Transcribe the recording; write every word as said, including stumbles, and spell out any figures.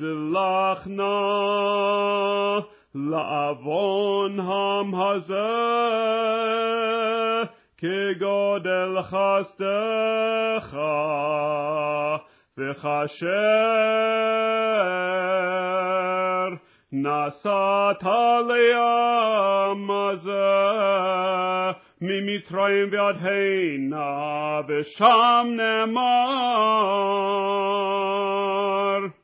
סלח נא לעוון העם הזה, כגודל חסדך וכאשר נסעת לעם הזה ממצרים ועד הנה, ושם נאמר